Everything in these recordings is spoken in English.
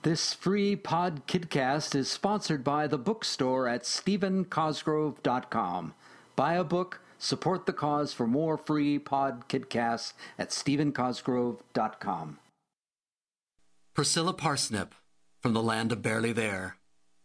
This free pod kidcast is sponsored by the bookstore at StephenCosgrove.com. Buy a book, support the cause for more free pod kidcasts at StephenCosgrove.com. Priscilla Parsnip, from the land of Barely There.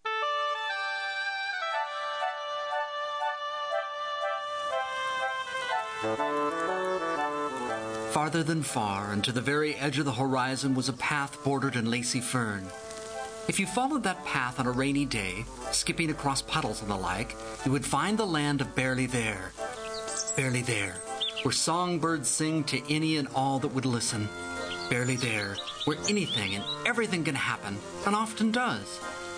Farther than far, and to the very edge of the horizon, was a path bordered in lacy fern. If you followed that path on a rainy day, skipping across puddles and the like, you would find the land of Barely There. Barely There, where songbirds sing to any and all that would listen. Barely There, where anything and everything can happen, and often does.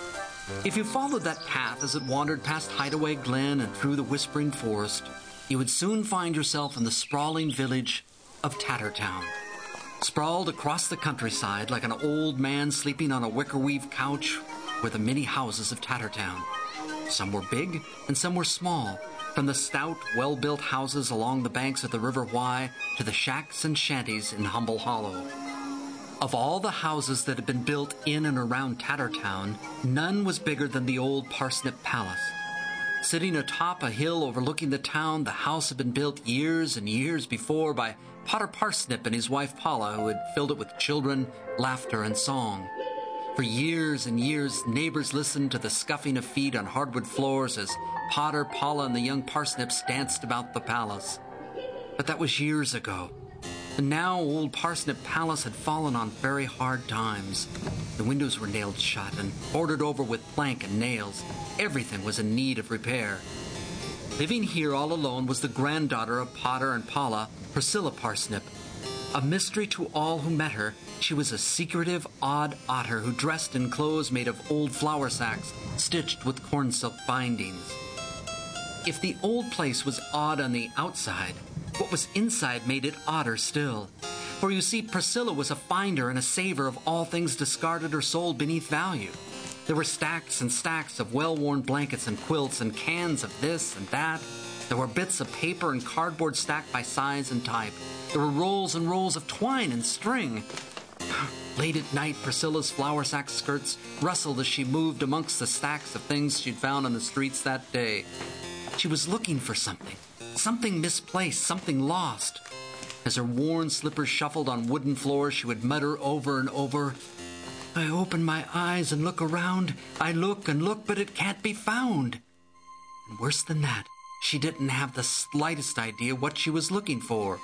If you followed that path as it wandered past Hideaway Glen and through the whispering forest, you would soon find yourself in the sprawling village of Tattertown. Sprawled across the countryside like an old man sleeping on a wicker-weave couch were the many houses of Tattertown. Some were big and some were small, from the stout, well-built houses along the banks of the River Wye to the shacks and shanties in Humble Hollow. Of all the houses that had been built in and around Tattertown, none was bigger than the old Parsnip Palace. Sitting atop a hill overlooking the town, the house had been built years and years before by Potter Parsnip and his wife Paula, who had filled it with children, laughter, and song. For years and years, neighbors listened to the scuffing of feet on hardwood floors as Potter, Paula, and the young Parsnips danced about the palace. But that was years ago. And now old Parsnip Palace had fallen on very hard times. The windows were nailed shut and boarded over with plank and nails. Everything was in need of repair. Living here all alone was the granddaughter of Potter and Paula, Priscilla Parsnip. A mystery to all who met her, she was a secretive, odd otter who dressed in clothes made of old flour sacks stitched with corn silk bindings. If the old place was odd on the outside, what was inside made it odder still. For you see, Priscilla was a finder and a saver of all things discarded or sold beneath value. There were stacks and stacks of well-worn blankets and quilts and cans of this and that. There were bits of paper and cardboard stacked by size and type. There were rolls and rolls of twine and string. Late at night, Priscilla's flour sack skirts rustled as she moved amongst the stacks of things she'd found on the streets that day. She was looking for something. Something misplaced, something lost. As her worn slippers shuffled on wooden floors, she would mutter over and over, "I open my eyes and look around. I look and look, but it can't be found." And worse than that, she didn't have the slightest idea what she was looking for.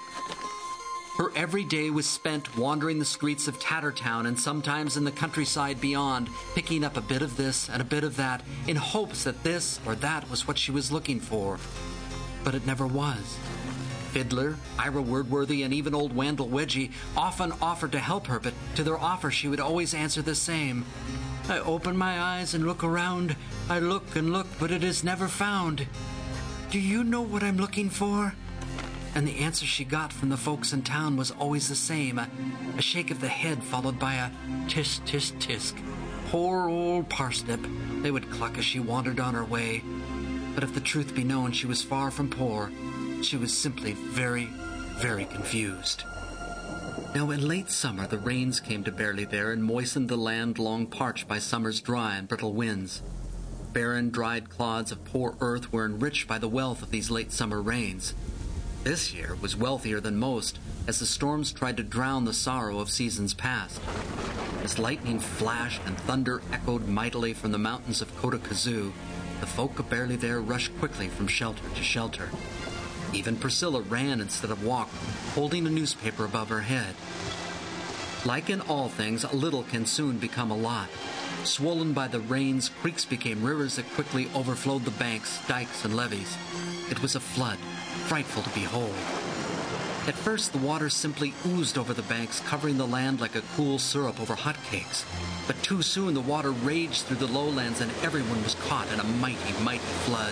Her every day was spent wandering the streets of Tattertown and sometimes in the countryside beyond, picking up a bit of this and a bit of that in hopes that this or that was what she was looking for. But it never was. Fiddler, Ira Wordworthy, and even old Wandle Wedgie often offered to help her, but to their offer she would always answer the same. "I open my eyes and look around. I look and look, but it is never found. Do you know what I'm looking for?" And the answer she got from the folks in town was always the same, a shake of the head followed by a tisk, tisk, tisk. "Poor old Parsnip," they would cluck as she wandered on her way. But if the truth be known, she was far from poor. She was simply very, very confused. Now, in late summer, the rains came to Barely There and moistened the land long parched by summer's dry and brittle winds. Barren, dried clods of poor earth were enriched by the wealth of these late summer rains. This year was wealthier than most, as the storms tried to drown the sorrow of seasons past. As lightning flashed and thunder echoed mightily from the mountains of Kota-Kazoo, the folk of Barely There rushed quickly from shelter to shelter. Even Priscilla ran instead of walked, holding a newspaper above her head. Like in all things, a little can soon become a lot. Swollen by the rains, creeks became rivers that quickly overflowed the banks, dikes, and levees. It was a flood, frightful to behold. At first, the water simply oozed over the banks, covering the land like a cool syrup over hot cakes. But too soon the water raged through the lowlands and everyone was caught in a mighty, mighty flood.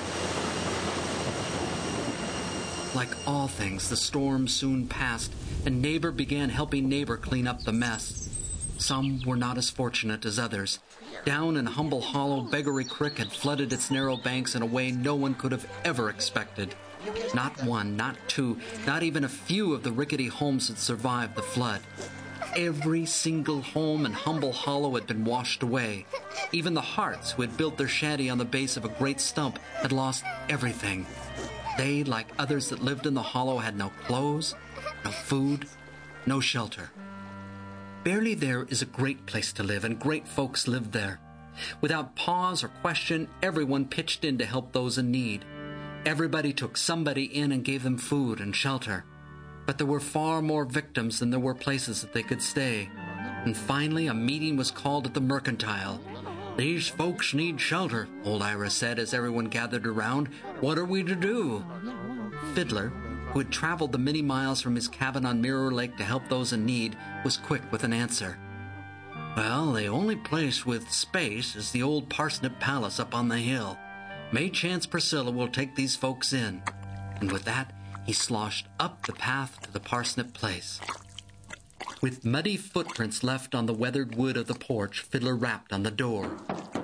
Like all things, the storm soon passed, and neighbor began helping neighbor clean up the mess. Some were not as fortunate as others. Down in Humble Hollow, Beggarly Creek had flooded its narrow banks in a way no one could have ever expected. Not one, not two, not even a few of the rickety homes had survived the flood. Every single home in Humble Hollow had been washed away. Even the Harts, who had built their shanty on the base of a great stump, had lost everything. They, like others that lived in the hollow, had no clothes, no food, no shelter. Barely There is a great place to live, and great folks lived there. Without pause or question, everyone pitched in to help those in need. Everybody took somebody in and gave them food and shelter. But there were far more victims than there were places that they could stay. And finally, a meeting was called at the Mercantile. "These folks need shelter," old Ira said as everyone gathered around. "What are we to do?" Fiddler, who had traveled the many miles from his cabin on Mirror Lake to help those in need, was quick with an answer. "Well, the only place with space is the old Parsnip Palace up on the hill. May chance Priscilla will take these folks in." And with that, he sloshed up the path to the Parsnip Place. With muddy footprints left on the weathered wood of the porch, Fiddler rapped on the door.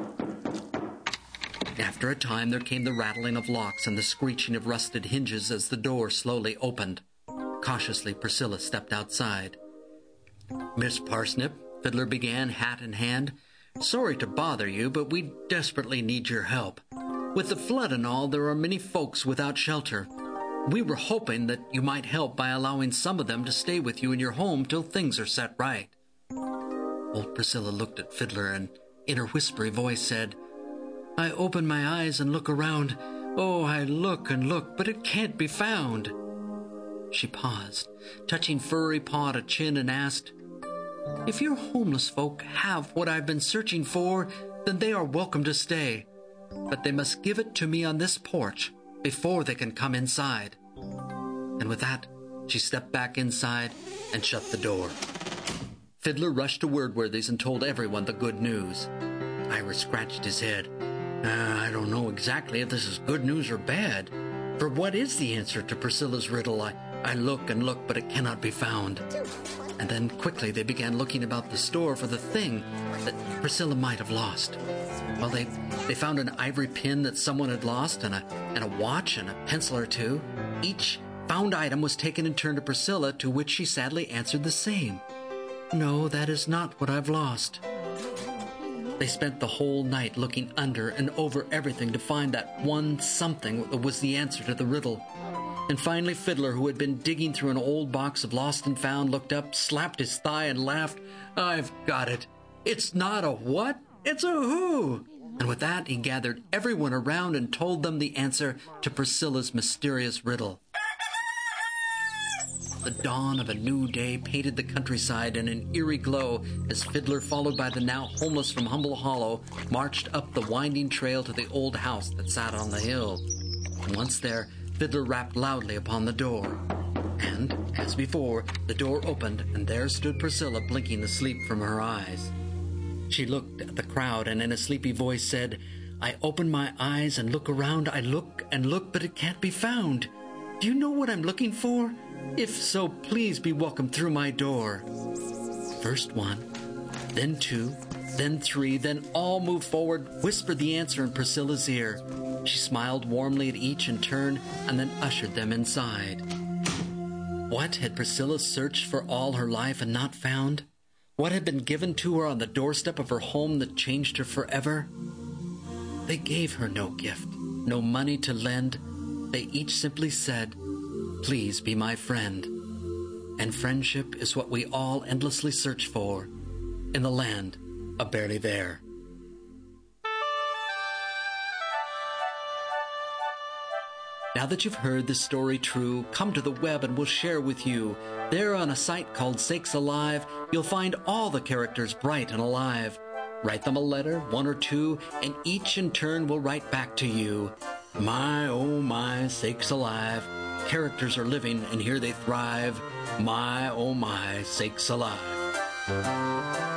After a time, there came the rattling of locks and the screeching of rusted hinges as the door slowly opened. Cautiously, Priscilla stepped outside. "Miss Parsnip," Fiddler began, hat in hand, "sorry to bother you, but we desperately need your help. With the flood and all, there are many folks without shelter. We were hoping that you might help by allowing some of them to stay with you in your home till things are set right." Old Priscilla looked at Fiddler and, in her whispery voice, said, "I open my eyes and look around. Oh, I look and look, but it can't be found." She paused, touching furry paw to chin, and asked, "If your homeless folk have what I've been searching for, then they are welcome to stay. But they must give it to me on this porch before they can come inside." And with that, she stepped back inside and shut the door. Fiddler rushed to Wordworthy's and told everyone the good news. Ira scratched his head. I don't know exactly if this is good news or bad. For what is the answer to Priscilla's riddle? I look and look, but it cannot be found." And then quickly they began looking about the store for the thing that Priscilla might have lost. Well, they found an ivory pin that someone had lost, and a watch and a pencil or two. Each found item was taken in turn to Priscilla, to which she sadly answered the same. "No, that is not what I've lost." They spent the whole night looking under and over everything to find that one something that was the answer to the riddle. And finally Fiddler, who had been digging through an old box of Lost and Found, looked up, slapped his thigh, and laughed. "I've got it. It's not a what? It's a who!" And with that, he gathered everyone around and told them the answer to Priscilla's mysterious riddle. The dawn of a new day painted the countryside in an eerie glow as Fiddler, followed by the now homeless from Humble Hollow, marched up the winding trail to the old house that sat on the hill. And once there, Fiddler rapped loudly upon the door. And, as before, the door opened, and there stood Priscilla, blinking the sleep from her eyes. She looked at the crowd and in a sleepy voice said, "I open my eyes and look around. I look and look, but it can't be found. Do you know what I'm looking for? If so, please be welcome through my door." First one, then two, then three, then all moved forward, whispered the answer in Priscilla's ear. She smiled warmly at each in turn and then ushered them inside. What had Priscilla searched for all her life and not found? What had been given to her on the doorstep of her home that changed her forever? They gave her no gift, no money to lend. They each simply said, "Please be my friend." And friendship is what we all endlessly search for in the land of Barely There. Now that you've heard this story true, come to the web and we'll share with you. There on a site called Sakes Alive, you'll find all the characters bright and alive. Write them a letter, one or two, and each in turn will write back to you. My, oh my, sakes alive. Characters are living and here they thrive. My, oh my, sakes alive.